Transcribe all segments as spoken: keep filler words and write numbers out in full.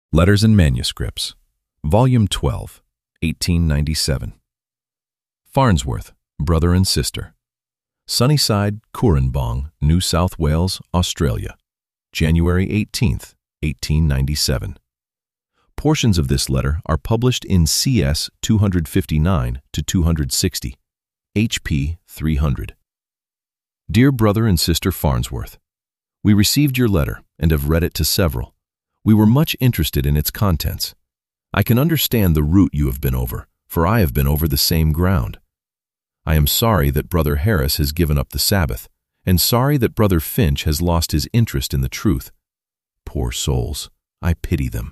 Letters and Manuscripts, Volume twelve, eighteen ninety-seven. Farnsworth, Brother and Sister. Sunnyside, Cooranbong, New South Wales, Australia, January eighteenth, eighteen ninety-seven. Portions of this letter are published in C S two fifty-nine to two sixty, H P three hundred. Dear Brother and Sister Farnsworth, we received your letter and have read it to several. We were much interested in its contents. I can understand the route you have been over, for I have been over the same ground. I am sorry that Brother Harris has given up the Sabbath, and sorry that Brother Finch has lost his interest in the truth. Poor souls, I pity them.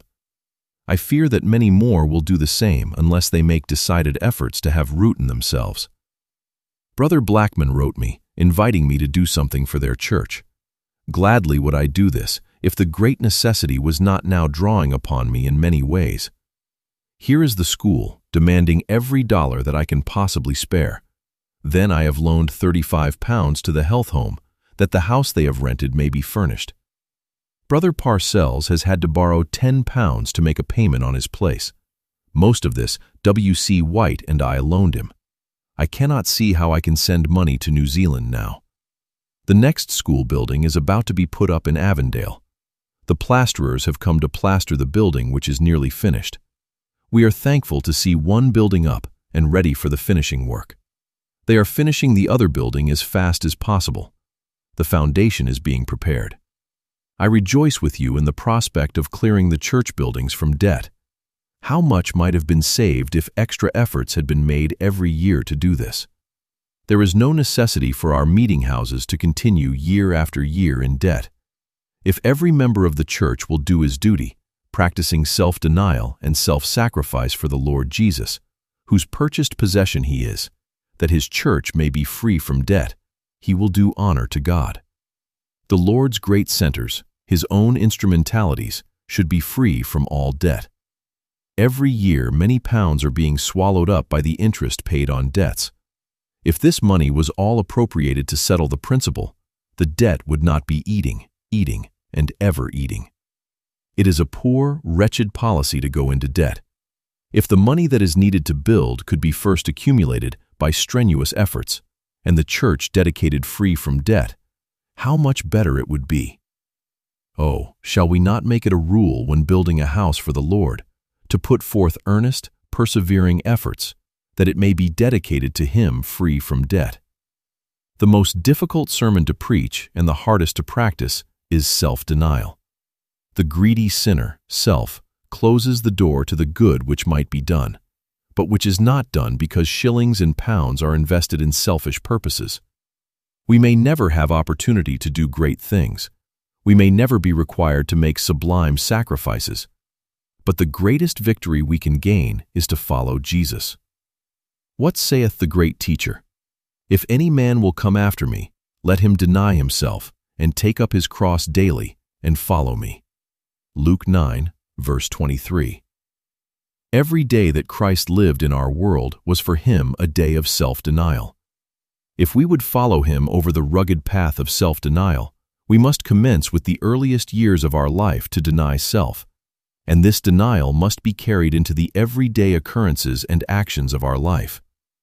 I fear that many more will do the same unless they make decided efforts to have root in themselves. Brother Blackman wrote me, inviting me to do something for their church. Gladly would I do this, if the great necessity was not now drawing upon me in many ways. Here is the school, demanding every dollar that I can possibly spare. Then I have loaned thirty-five pounds to the health home, that the house they have rented may be furnished. Brother Parcells has had to borrow ten pounds to make a payment on his place. Most of this W C White and I loaned him. I cannot see how I can send money to New Zealand now. The next school building is about to be put up in Avondale. The plasterers have come to plaster the building, which is nearly finished. We are thankful to see one building up and ready for the finishing work. They are finishing the other building as fast as possible. The foundation is being prepared. I rejoice with you in the prospect of clearing the church buildings from debt. How much might have been saved if extra efforts had been made every year to do this? There is no necessity for our meeting houses to continue year after year in debt. If every member of the church will do his duty, practicing self-denial and self-sacrifice for the Lord Jesus, whose purchased possession he is, that his church may be free from debt, he will do honor to God. The Lord's great centers, his own instrumentalities, should be free from all debt. Every year many pounds are being swallowed up by the interest paid on debts. If this money was all appropriated to settle the principal, the debt would not be eating, eating, and ever eating. It is a poor, wretched policy to go into debt. If the money that is needed to build could be first accumulated by strenuous efforts, and the church dedicated free from debt, how much better it would be. Oh, shall we not make it a rule when building a house for the Lord, to put forth earnest, persevering efforts, that it may be dedicated to him free from debt? The most difficult sermon to preach and the hardest to practice is self-denial. The greedy sinner, self, closes the door to the good which might be done, but which is not done because shillings and pounds are invested in selfish purposes. We may never have opportunity to do great things. We may never be required to make sublime sacrifices. But the greatest victory we can gain is to follow Jesus. What saith the great teacher? If any man will come after me, let him deny himself, and take up his cross daily, and follow me. Luke nine, verse twenty-three. Every day that Christ lived in our world was for him a day of self-denial. If we would follow him over the rugged path of self-denial, we must commence with the earliest years of our life to deny self, and this denial must be carried into the everyday occurrences and actions of our life.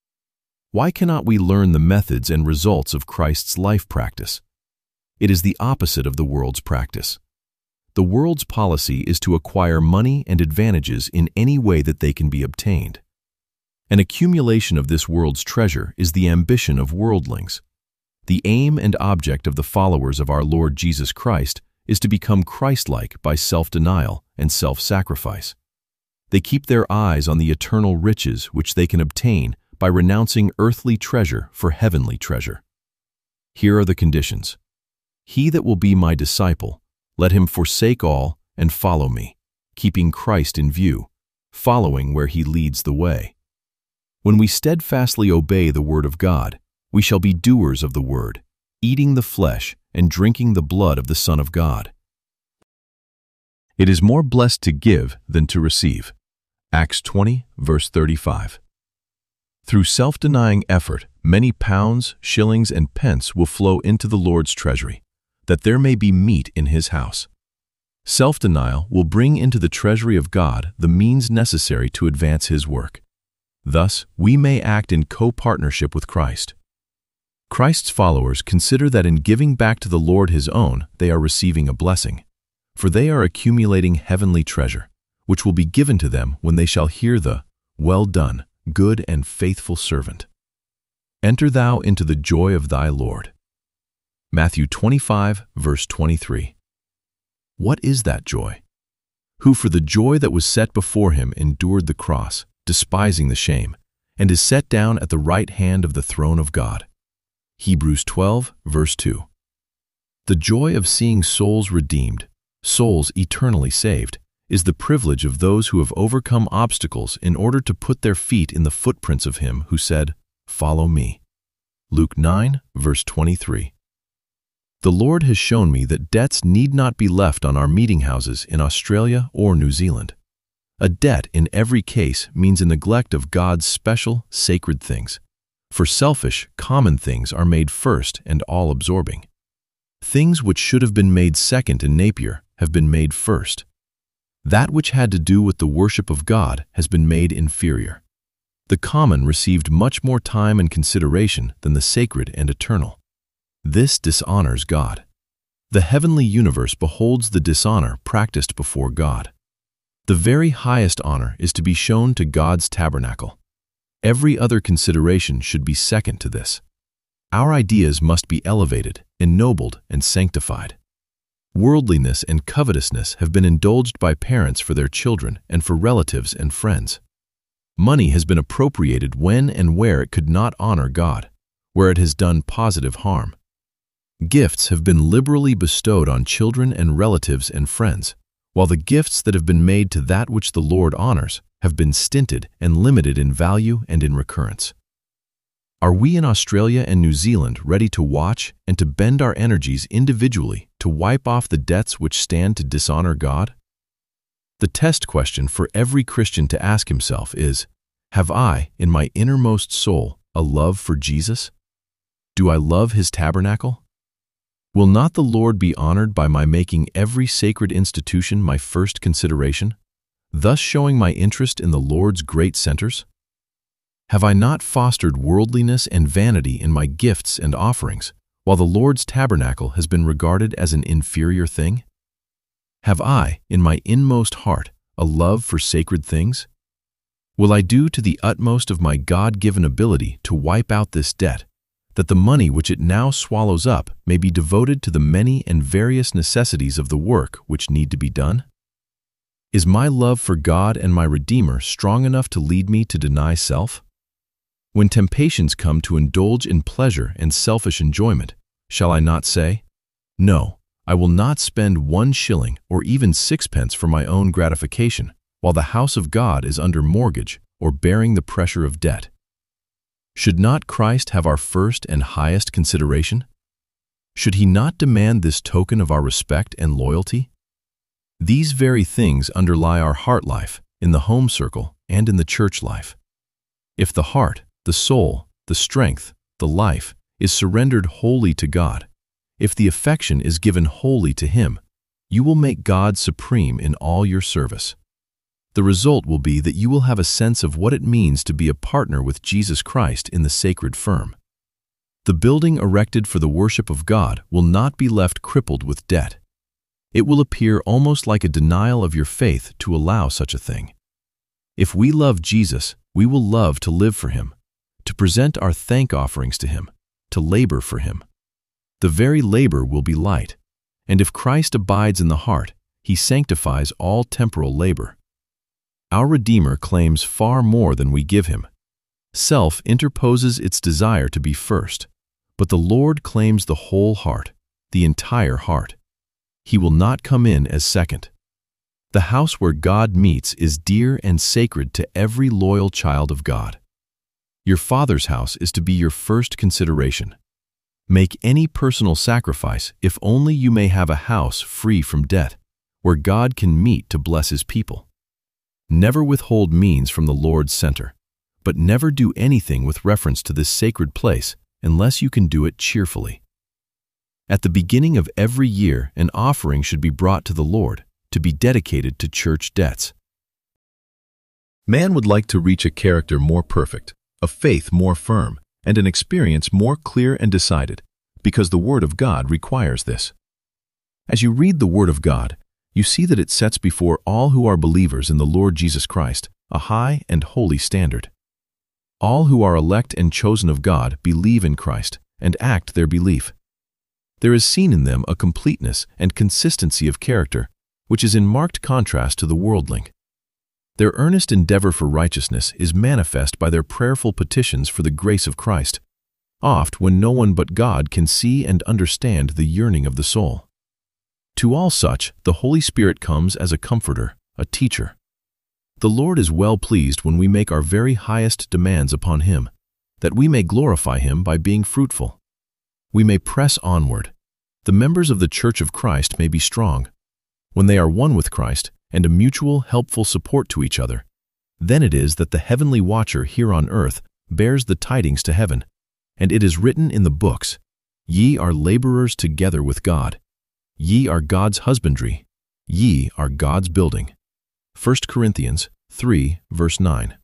Why cannot we learn the methods and results of Christ's life practice? It is the opposite of the world's practice. The world's policy is to acquire money and advantages in any way that they can be obtained. An accumulation of this world's treasure is the ambition of worldlings. The aim and object of the followers of our Lord Jesus Christ is to become Christ-like by self-denial and self-sacrifice. They keep their eyes on the eternal riches which they can obtain by renouncing earthly treasure for heavenly treasure. Here are the conditions. He that will be my disciple, let him forsake all and follow me, keeping Christ in view, following where he leads the way. When we steadfastly obey the word of God, we shall be doers of the word, eating the flesh and drinking the blood of the Son of God. It is more blessed to give than to receive. Acts twenty, verse thirty-five. Through self-denying effort, many pounds, shillings, and pence will flow into the Lord's treasury, that there may be meat in his house. Self-denial will bring into the treasury of God the means necessary to advance His work. Thus, we may act in co-partnership with Christ. Christ's followers consider that in giving back to the Lord His own, they are receiving a blessing, for they are accumulating heavenly treasure, which will be given to them when they shall hear the, "Well done, good and faithful servant. Enter thou into the joy of thy Lord." Matthew twenty-five, verse twenty-three. What is that joy? Who for the joy that was set before him endured the cross, despising the shame, and is set down at the right hand of the throne of God. Hebrews twelve, verse two. The joy of seeing souls redeemed, souls eternally saved, is the privilege of those who have overcome obstacles in order to put their feet in the footprints of Him who said, "Follow me." Luke nine, verse twenty-three. The Lord has shown me that debts need not be left on our meeting houses in Australia or New Zealand. A debt in every case means a neglect of God's special, sacred things. For selfish, common things are made first and all-absorbing. Things which should have been made second in Napier have been made first. That which had to do with the worship of God has been made inferior. The common received much more time and consideration than the sacred and eternal. This dishonors God. The heavenly universe beholds the dishonor practiced before God. The very highest honor is to be shown to God's tabernacle. Every other consideration should be second to this. Our ideas must be elevated, ennobled, and sanctified. Worldliness and covetousness have been indulged by parents for their children and for relatives and friends. Money has been appropriated when and where it could not honor God, where it has done positive harm. Gifts have been liberally bestowed on children and relatives and friends, while the gifts that have been made to that which the Lord honors have been stinted and limited in value and in recurrence. Are we in Australia and New Zealand ready to watch and to bend our energies individually to wipe off the debts which stand to dishonor God? The test question for every Christian to ask himself is, have I, in my innermost soul, a love for Jesus? Do I love His tabernacle? Will not the Lord be honored by my making every sacred institution my first consideration, thus showing my interest in the Lord's great centers? Have I not fostered worldliness and vanity in my gifts and offerings, while the Lord's tabernacle has been regarded as an inferior thing? Have I, in my inmost heart, a love for sacred things? Will I do to the utmost of my God-given ability to wipe out this debt, that the money which it now swallows up may be devoted to the many and various necessities of the work which need to be done? Is my love for God and my Redeemer strong enough to lead me to deny self? When temptations come to indulge in pleasure and selfish enjoyment, shall I not say, "No, I will not spend one shilling or even sixpence for my own gratification, while the house of God is under mortgage or bearing the pressure of debt"? Should not Christ have our first and highest consideration? Should He not demand this token of our respect and loyalty? These very things underlie our heart life, in the home circle and in the church life. If the heart, the soul, the strength, the life, is surrendered wholly to God, if the affection is given wholly to Him, you will make God supreme in all your service. The result will be that you will have a sense of what it means to be a partner with Jesus Christ in the sacred firm. The building erected for the worship of God will not be left crippled with debt. It will appear almost like a denial of your faith to allow such a thing. If we love Jesus, we will love to live for Him, to present our thank offerings to Him, to labor for Him. The very labor will be light, and if Christ abides in the heart, He sanctifies all temporal labor. Our Redeemer claims far more than we give Him. Self interposes its desire to be first, but the Lord claims the whole heart, the entire heart. He will not come in as second. The house where God meets is dear and sacred to every loyal child of God. Your Father's house is to be your first consideration. Make any personal sacrifice if only you may have a house free from debt, where God can meet to bless His people. Never withhold means from the Lord's center, but never do anything with reference to this sacred place unless you can do it cheerfully. At the beginning of every year, an offering should be brought to the Lord, to be dedicated to church debts. Man would like to reach a character more perfect, a faith more firm, and an experience more clear and decided, because the Word of God requires this. As you read the Word of God, you see that it sets before all who are believers in the Lord Jesus Christ a high and holy standard. All who are elect and chosen of God believe in Christ and act their belief. There is seen in them a completeness and consistency of character, which is in marked contrast to the worldling. Their earnest endeavor for righteousness is manifest by their prayerful petitions for the grace of Christ, oft when no one but God can see and understand the yearning of the soul. To all such, the Holy Spirit comes as a comforter, a teacher. The Lord is well pleased when we make our very highest demands upon Him, that we may glorify Him by being fruitful. We may press onward. The members of the Church of Christ may be strong. When they are one with Christ and a mutual, helpful support to each other, then it is that the heavenly watcher here on earth bears the tidings to heaven, and it is written in the books, "Ye are laborers together with God. Ye are God's husbandry. Ye are God's building." First Corinthians three, verse nine.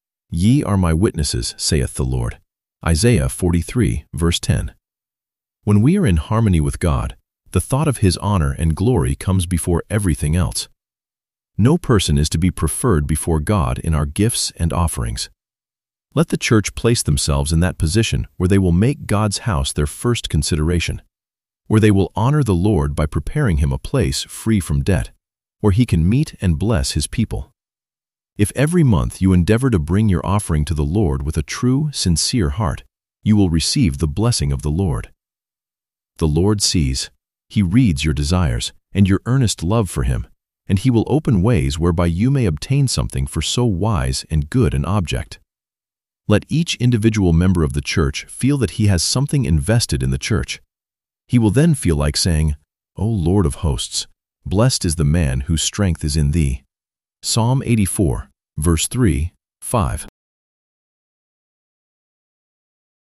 "Ye are my witnesses, saith the Lord." Isaiah forty-three, verse ten. When we are in harmony with God, the thought of His honor and glory comes before everything else. No person is to be preferred before God in our gifts and offerings. Let the church place themselves in that position where they will make God's house their first consideration, where they will honor the Lord by preparing Him a place free from debt, where He can meet and bless His people. If every month you endeavor to bring your offering to the Lord with a true, sincere heart, you will receive the blessing of the Lord. The Lord sees, He reads your desires and your earnest love for Him, and He will open ways whereby you may obtain something for so wise and good an object. Let each individual member of the church feel that he has something invested in the church. He will then feel like saying, "O Lord of hosts, blessed is the man whose strength is in Thee." Psalm eighty-four, verse three, five.